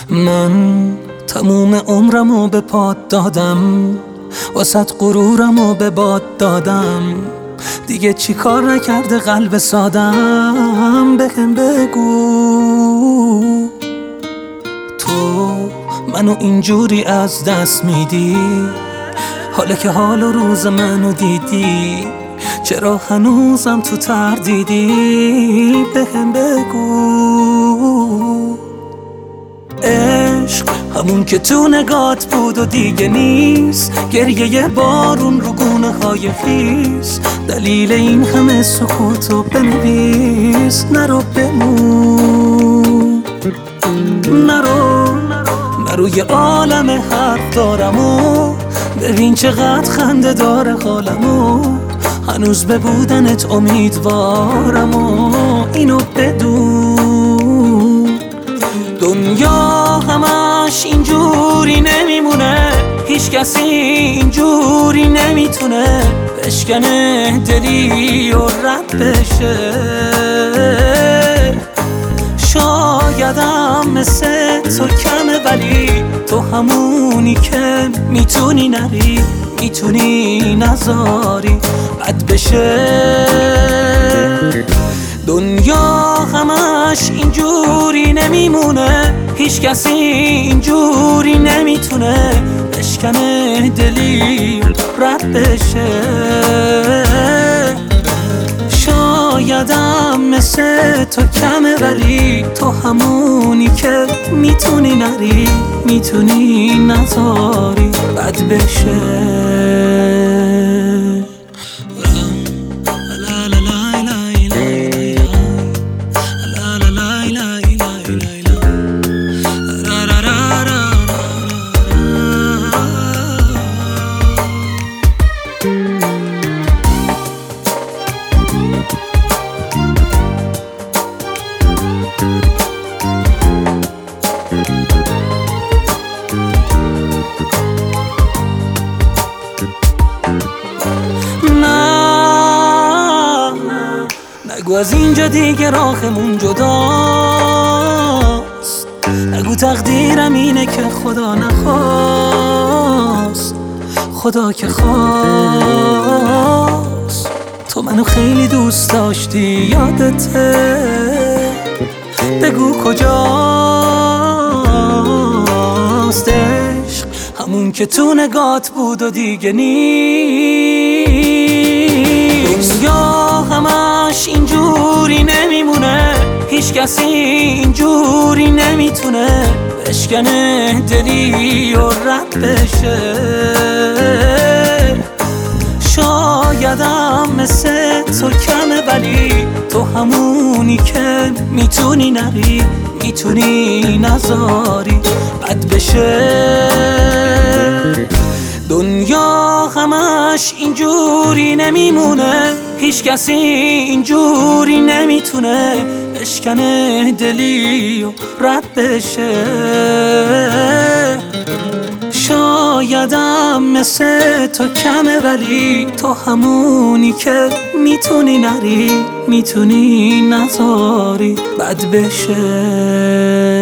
من تموم عمرمو به پات دادم، واسط غرورمو به باد دادم. دیگه چی کار نکرده قلب سادم؟ بهم بگو تو منو اینجوری از دست میدی، حالا که حال و روز منو دیدی، چرا هنوزم تو تردیدی؟ بهم بگو عشق همون که تو نگات بود و دیگه نیست، گریه بارون رو گونه های خیس، دلیل این همه سکوتو بنویس. نرو بمون، نرو یه عالم حرف دارم و ببین چقدر خنده داره حالمو، هنوز به بودنت امیدوارم و اینو بدون. دنیا همش اینجوری نمیمونه، هیچ کسی اینجوری نمیتونه بشکنه دلی و رد بشه. شایدم مثل تو کمه، ولی تو همونی که میتونی نری، میتونی نذاری بد بشه. دنیا همش اینجوری نمیمونه، هیچ کسی اینجوری نمیتونه بشکنه دلی رد بشه. شایدم مثل تو کمه، ولی تو همونی که میتونی نری، میتونی نذاری بد بشه. نگو از اینجا دیگه راهمون جداست، نگو تقدیرم اینه که خدا نخواست، خدا که خواست. تو منو خیلی دوست داشتی یادته، بگو کجاست عشق همون که تو نگات بود و دیگه نیست. دنیا همش اینجوری نمیمونه، هیچ کسی اینجوری نمیتونه بشکنه دلی و رد بشه. شایدم مثل تو کمه، ولی تو همونی که میتونی نری، میتونی نذاری بد بشه. دنیا همش اینجوری نمیمونه، هیچ کسی اینجوری نمیتونه بشکنه دلی و رد بشه. شایدم مثل تو کمه، ولی تو همونی که میتونی نری، میتونی نذاری بد بشه.